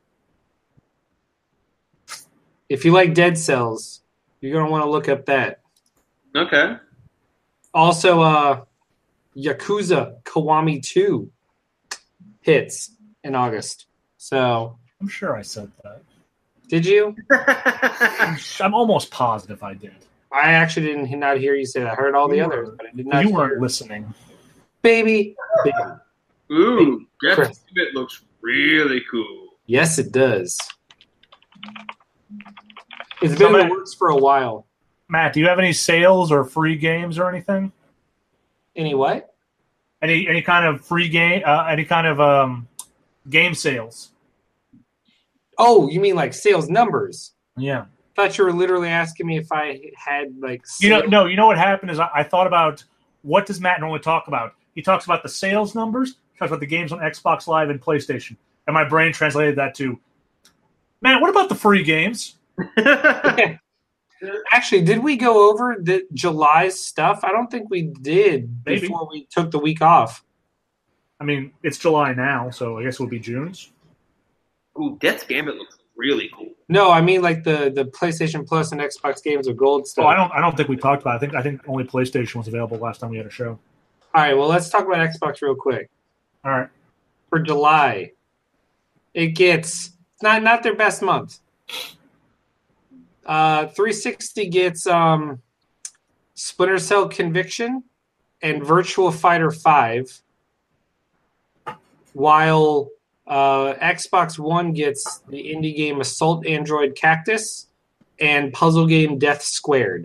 B: If you like Dead Cells, you're gonna want to look up that.
F: Okay.
B: Also, Yakuza Kiwami 2 hits in August. So,
A: I'm sure I said that.
B: did you?
A: I'm almost positive I did.
B: I actually didn't not hear you say that. I heard all the others, but I did not.
A: You weren't listening.
B: Baby.
F: Ooh, Death's
B: Chris.
F: Gambit looks really cool.
B: Yes, it does. It's been in the works for a while.
A: Matt, do you have any sales or free games or anything?
B: Any what?
A: Any kind of free game? Any kind of game sales?
B: Oh, you mean like sales numbers?
A: Yeah.
B: I thought you were literally asking me if I had like.
A: You know what happened is I thought about what does Matt normally talk about? He talks about the sales numbers. He talks about the games on Xbox Live and PlayStation, and my brain translated that to, Matt, what about the free games?
B: Actually, did we go over the July's stuff? I don't think we did before we took the week off.
A: I mean, it's July now, so I guess it would be June's.
F: Ooh, Death's Gambit looks really cool.
B: No, I mean like the PlayStation Plus and Xbox Games of Gold stuff.
A: Oh, I don't think we talked about it. I think only PlayStation was available last time we had a show.
B: All right, well, let's talk about Xbox real quick.
A: All right.
B: For July, it gets not their best month. 360 gets Splinter Cell Conviction and Virtua Fighter 5, while Xbox One gets the indie game Assault Android Cactus and puzzle game Death Squared.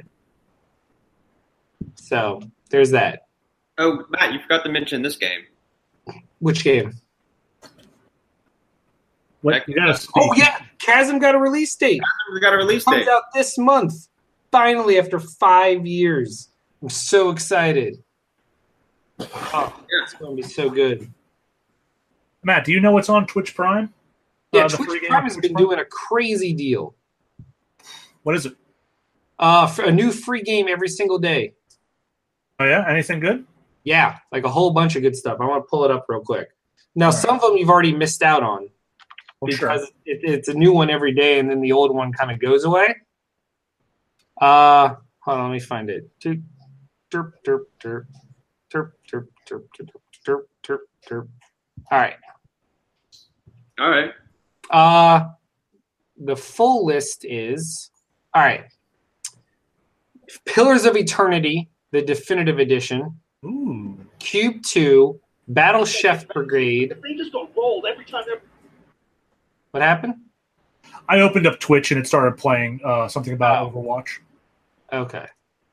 B: So there's that.
F: Oh, Matt, you forgot to mention this game.
B: Which game?
A: What? You gotta
B: Oh yeah, Chasm got a release date.
F: We got a release
B: Comes
F: date.
B: out this month. Finally, after 5 years. I'm so excited. Oh, it's going to be so good.
A: Matt, do you know what's on Twitch Prime?
B: Yeah,
A: the free
B: Twitch
A: game
B: Prime
A: on
B: has
A: Twitch
B: been
A: Prime?
B: doing a crazy deal.
A: What is it?
B: For a new free game every single day.
A: Oh yeah, anything good?
B: Yeah, like a whole bunch of good stuff. I want to pull it up real quick. Now, some of them you've already missed out on
A: Well, sure.
B: because it's a new one every day, and then the old one kind of goes away. Hold on, let me find it. Derp, derp, derp, derp, derp, derp, derp, derp, derp, derp, derp. All right.
F: All right.
B: The full list is all right. Pillars of Eternity, the definitive edition.
A: Ooh.
B: Cube 2, Battle Chef Brigade.
G: They just got rolled every time.
B: What happened?
A: I opened up Twitch and it started playing something about Overwatch.
B: Okay.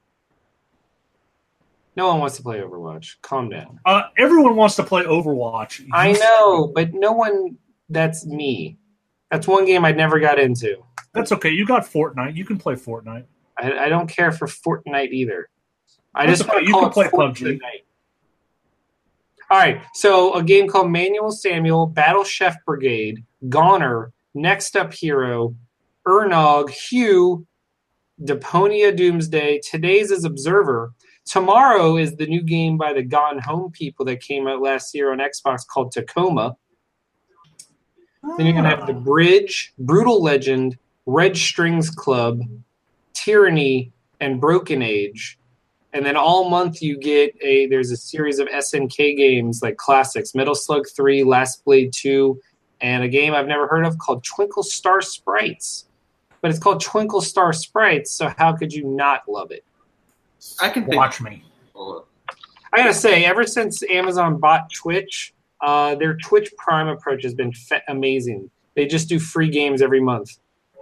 B: No one wants to play Overwatch. Calm down.
A: Everyone wants to play Overwatch.
B: I know, but no one. That's me. That's one game I never got into.
A: That's okay. You got Fortnite. You can play Fortnite.
B: I don't care for Fortnite either. I
A: That's
B: just
A: okay.
B: want to
A: You
B: call
A: can
B: it
A: play
B: Fortnite.
A: PUBG.
B: All right, so a game called Manual Samuel, Battle Chef Brigade, Goner, Next Up Hero, Ernog, Hugh, Deponia Doomsday. Today's is Observer. Tomorrow is the new game by the Gone Home people that came out last year on Xbox called Tacoma. Then you're going to have The Bridge, Brutal Legend, Red Strings Club, Tyranny, and Broken Age. And then all month you get there's a series of SNK games like classics, Metal Slug 3, Last Blade 2, and a game I've never heard of called Twinkle Star Sprites. But it's called Twinkle Star Sprites, so how could you not love it?
F: I can think.
A: Watch me.
B: I gotta say, ever since Amazon bought Twitch, their Twitch Prime approach has been amazing. They just do free games every month.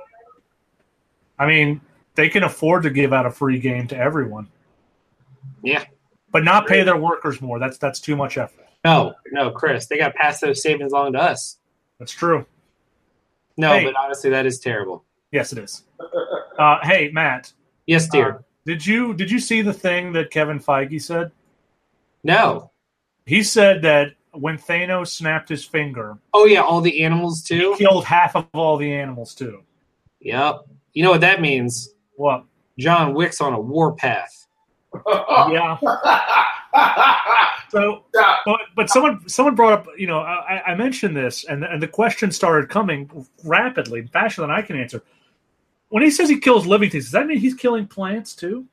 A: I mean, they can afford to give out a free game to everyone.
B: Yeah.
A: But not pay their workers more. That's too much effort.
B: No, Chris. They got to pass those savings along to us.
A: That's true.
B: No,
A: Hey.
B: but honestly, that is terrible.
A: Yes, it is. Hey, Matt.
B: Yes, dear.
A: Did you see the thing that Kevin Feige said?
B: No.
A: He said that when Thanos snapped his finger,
B: Oh yeah, all the animals
A: he
B: too.
A: killed half of all the animals too.
B: Yep. You know what that means?
A: What?
B: John Wick's on a warpath.
A: Yeah. So, but someone brought up. I mentioned this, and the question started coming rapidly, faster than I can answer. When he says he kills living things, does that mean he's killing plants too?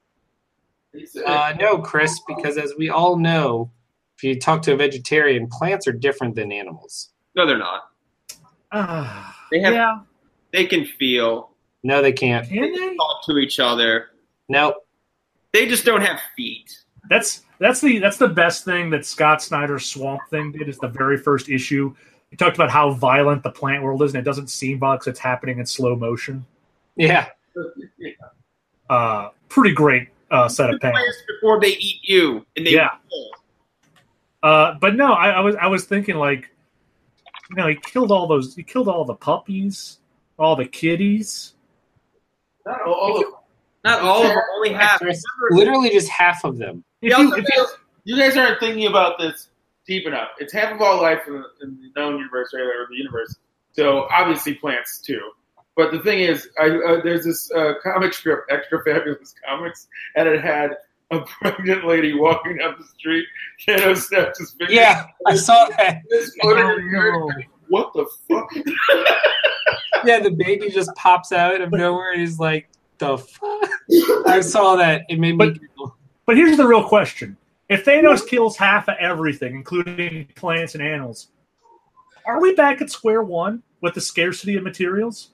B: No, Chris, because as we all know, if you talk to a vegetarian, plants are different than animals.
F: No, they're not. They have.
A: Yeah.
F: They can feel.
B: No, they can't.
A: Can they?
F: Talk to each other.
B: Nope.
F: They just don't have feet.
A: That's the best thing that Scott Snyder's Swamp Thing did. Is the very first issue. He talked about how violent the plant world is, and it doesn't seem violent because it's happening in slow motion.
B: Yeah.
A: Pretty great set of panels.
F: Before they eat you, and they kill.
A: But no, I was thinking like, he killed all those. He killed all the puppies, all the kitties.
C: Not all.
F: Not all of them. Only half.
B: Literally just half of them.
C: You guys aren't thinking about this deep enough. It's half of all life in the known universe, or the universe. So obviously plants too. But the thing is, there's this comic strip, Extra Fabulous Comics, and it had a pregnant lady walking down the street. Thanos snapped his finger.
B: Yeah, I saw that.
C: What the fuck?
B: Yeah, the baby just pops out of nowhere. And he's like, "The fuck?" I saw that. It made me giggle.
A: But here's the real question: if Thanos kills half of everything, including plants and animals, are we back at square one with the scarcity of materials?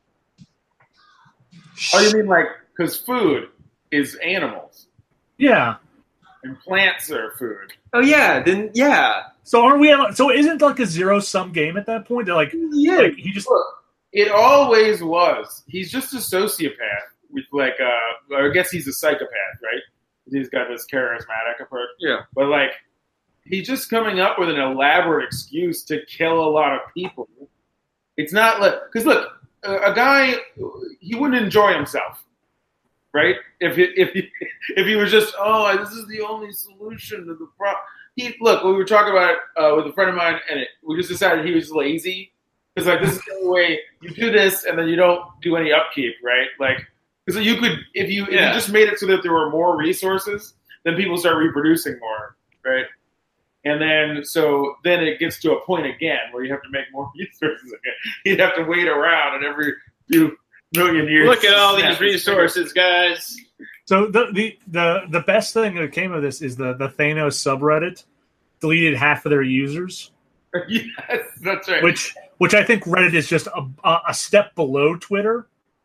C: Oh, you mean like because food is animals?
A: Yeah.
C: And plants are food.
F: Oh yeah, then yeah.
A: So aren't we? So isn't it like a zero-sum game at that point? They're like, like he just.
C: Look, it always was. He's just a sociopath with I guess he's a psychopath, right? He's got this charismatic approach.
F: Yeah.
C: But he's just coming up with an elaborate excuse to kill a lot of people. It's not because look, a guy he wouldn't enjoy himself, right? If he was just this is the only solution to the problem. We were talking about it with a friend of mine, and we just decided he was lazy. Because this is the only way you do this, and then you don't do any upkeep, right? Because you could, if you just made it so that there were more resources, then people start reproducing more, right? And then then it gets to a point again where you have to make more resources again. You'd have to wait around, and every few million years.
F: Look at all these resources, guys.
A: So the best thing that came of this is the Thanos subreddit deleted half of their users.
C: Yes, that's right.
A: Which I think Reddit is just a step below Twitter.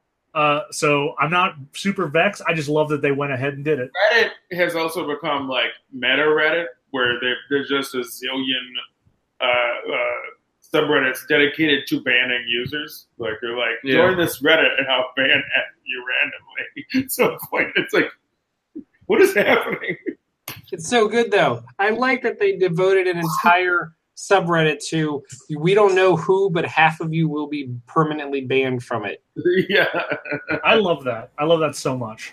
A: So I'm not super vexed. I just love that they went ahead and did it.
C: Reddit has also become meta Reddit, where there's just a zillion subreddits dedicated to banning users. They're join this Reddit and I'll ban you randomly. So it's what is happening?
B: It's so good though. I like that they devoted an entire subreddit to we don't know who, but half of you will be permanently banned from it.
C: Yeah.
A: I love that. I love that so much.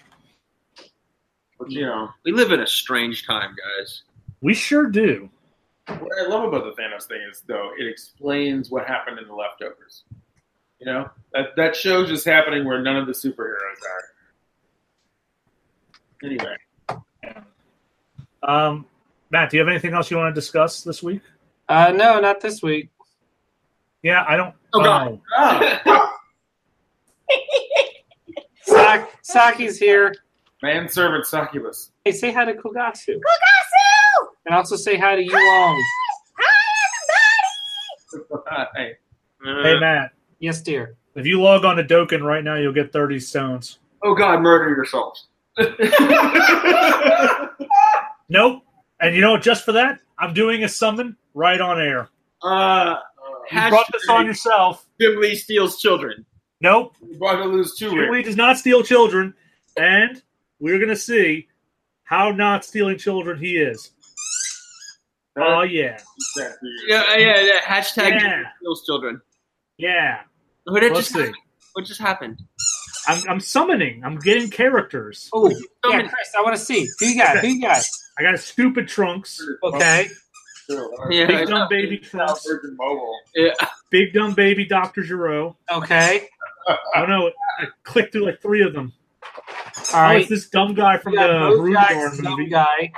C: But,
F: we live in a strange time, guys.
A: We sure do.
C: What I love about the Thanos thing is, though, it explains what happened in The Leftovers. That show just happening where none of the superheroes are. Anyway.
A: Matt, do you have anything else you want to discuss this week?
B: No, not this week.
A: Yeah, I don't.
F: Oh, God.
C: Oh.
B: Saki's here.
C: Manservant Succubus.
B: Hey, say hi to Kogatsu.
E: Kogatsu!
B: And also say hi to Yulong.
E: Hi,
C: Hey.
A: Hey, Matt.
B: Yes, dear.
A: If you log on to Dokkan right now, you'll get 30 stones.
F: Oh, God, murder yourselves.
A: Nope. And you know what? Just for that, I'm doing a summon right on air. You brought this on yourself.
F: Gimli steals children.
A: Nope.
C: You're about to lose 2
A: Gimli
C: rings.
A: does not steal children, and we're going to see how not stealing children he is. Oh, yeah.
F: Yeah. Hashtag Gimli steals children.
A: Yeah.
F: Let's see. What just happened?
A: I'm summoning. I'm getting characters.
B: Oh, yeah, Chris, I want to see. Who you got?
A: I got a stupid Trunks.
B: Okay.
F: Yeah,
A: Big Dumb Baby Trunks.
C: Virgin Mobile.
F: Yeah.
A: Big Dumb Baby Dr. Giro.
B: Okay.
A: Oh no, I clicked through like 3 of them.
B: All
A: Oh,
B: right.
A: it's this dumb guy from
B: You
A: the
B: got both
A: Brood
B: guys,
A: Dorn
B: dumb
A: movie.
B: guy.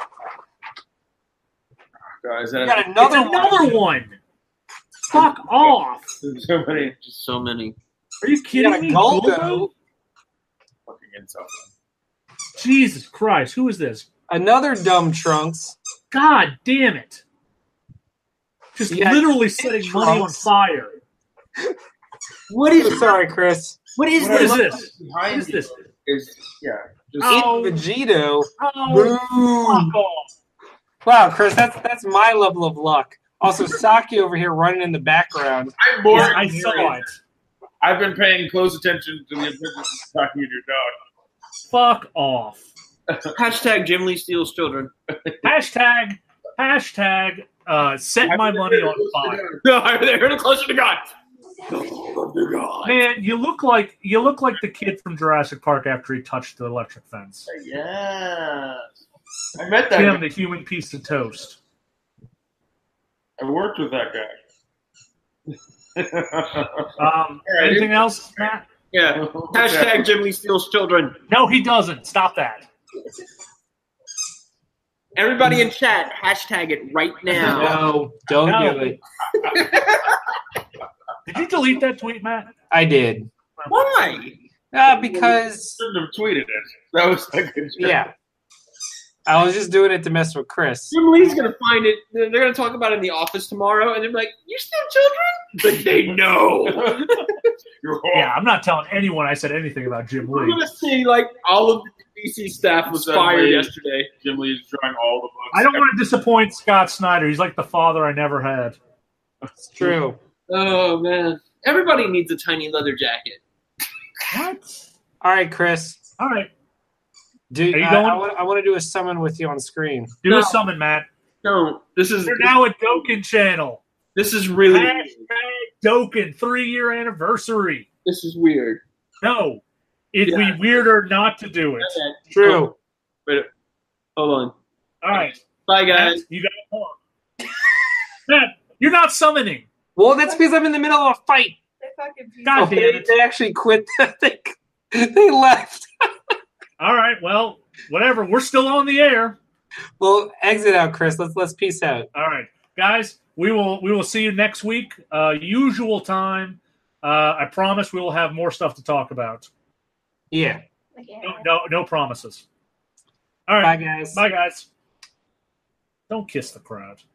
C: Guys,
B: You
C: that
B: got
A: It's
B: another
A: one. Fuck off.
C: there's so many
F: Just so many.
A: Are you
B: You
A: kidding
B: got a
A: me?
B: Goldo.
A: Goldo?
C: fucking insults.
A: Jesus Christ, who is this?
B: Another dumb Trunks.
A: God damn it. Just
B: Yeah,
A: literally setting money on
B: Trunks.
A: fire.
F: What is
B: Sorry, Chris.
F: What is
A: What is
F: this?
A: this?
C: Behind
A: What is this?
C: Is just
A: Oh.
B: Vegito.
A: Oh, fuck off.
B: Wow, Chris, that's my level of luck. Also, Saki over here running in the background.
C: I'm more.
A: Yeah, I saw it.
C: I've been paying close attention to the adventures of Saki and your dog.
A: Fuck off.
F: Hashtag Jim Lee steals children.
A: Hashtag set my money on fire.
F: No, they heard it closer to God.
A: Man, you look like the kid from Jurassic Park after he touched the electric fence.
C: Yes. I met that
A: Him,
C: guy.
A: the human piece of toast.
C: I worked with that guy.
A: Anything else, Matt?
F: Yeah. Hashtag Jim Lee steals children.
A: No, he doesn't. Stop that.
F: Everybody in chat, hashtag it right now.
B: No, don't
A: No.
B: do it.
A: Did you delete that tweet, Matt?
B: I did.
F: Why?
B: Because,
C: Shouldn't have tweeted it. That was a good joke.
B: yeah. I was just doing it to mess with Chris.
F: Jim Lee's gonna find it. They're gonna talk about it in the office tomorrow, and they're like, "You steal children?" It's like they know.
C: You're
A: Yeah, I'm not telling anyone I said anything about Jim
F: We're
A: Lee.
F: gonna see like all of the DC staff was fired yesterday.
C: Jim Lee's drawing all the books.
A: I don't want to disappoint Scott Snyder. He's like the father I never had.
B: It's true.
F: Oh man, everybody needs a tiny leather jacket.
A: What?
B: All right, Chris.
A: All right.
B: Dude,
A: Are you
B: I
A: going?
B: want to do a summon with you on screen.
A: Do
F: No.
A: a summon, Matt.
F: No, this is
A: We're now at Dokken channel.
F: really
A: Hashtag Dokken 3-year anniversary.
F: this is weird.
A: No. It'd
F: Yeah.
A: be weirder not to do it.
B: True.
F: Wait, hold on.
A: All right.
F: Bye,
A: Matt,
F: guys.
A: you got to talk. Matt, you're not summoning.
B: Well, that's because I'm in the middle of a fight.
E: They fucking piece
A: God
E: of
A: damn
B: they,
A: it.
B: they actually quit. They left.
A: All right. Well, whatever. We're still on the air.
B: Well, exit out, Chris. Let's peace out.
A: All right, guys. We will see you next week. Usual time. I promise we will have more stuff to talk about.
B: Yeah.
A: No promises. All
B: Bye,
A: right.
B: guys.
A: Bye, guys. Don't kiss the crowd.